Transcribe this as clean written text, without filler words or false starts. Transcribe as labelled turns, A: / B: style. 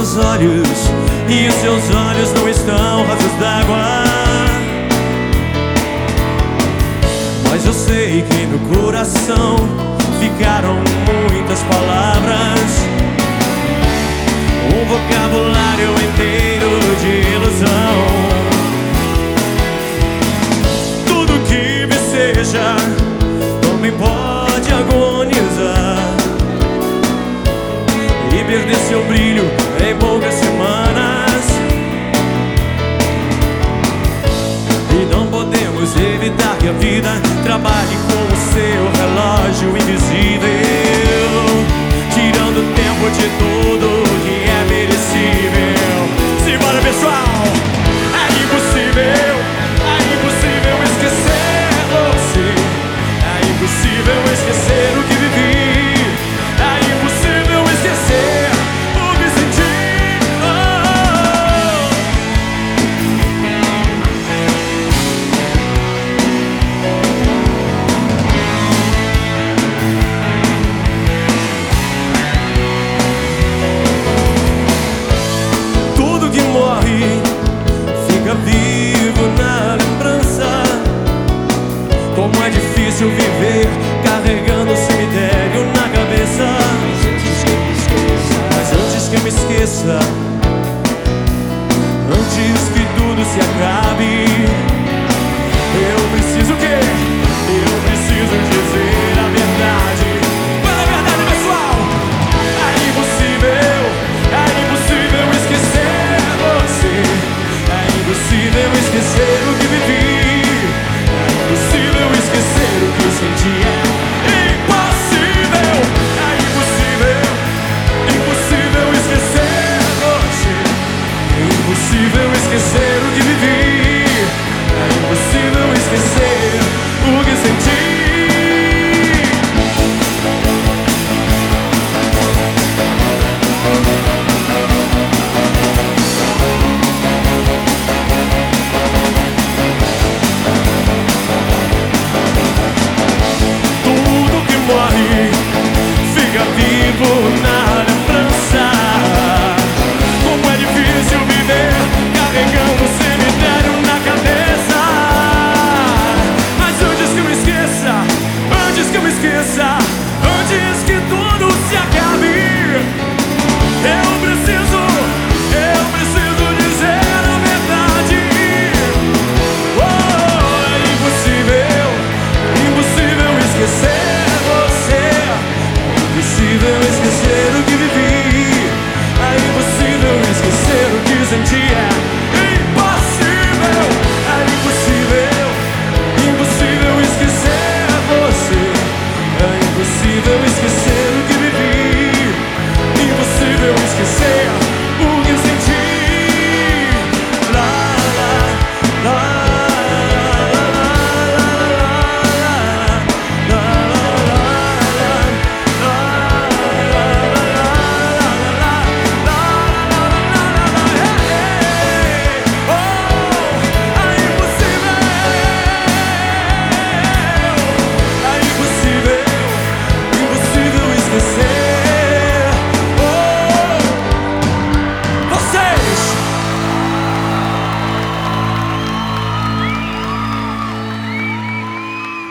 A: seus olhos, e os seus olhos não estão rasos d'água. Mas eu sei que no coração ficaram muitas palavras, um vocabulário inteiro de ilusão. Tudo que me seja também pode agonizar e perder seu brilho em poucas semanas. E não podemos evitar que a vida trabalhe com o seu relógio invisível, tirando tempo de tudo que é merecível. Simbora, pessoal! É impossível esquecer você. É impossível esquecer o que vivi. É impossível esquecer o que senti. Tudo que morre fica vivo na lembrança. Como é difícil viver carregando o cemitério na cabeça. Mas antes que eu me esqueça, antes que tudo se acabe, eu preciso o quê? Eu preciso dizer a verdade. Fala a verdade, pessoal! É impossível esquecer você. É impossível esquecer o que vivi. É impossível esquecer o que eu senti. É impossível esquecer você. É impossível esquecer o que vivi. É impossível esquecer o que senti. Tudo que morre fica vivo na lembrança. Como é difícil viver carregando o cemitério na cabeça. Mas antes que eu me esqueça,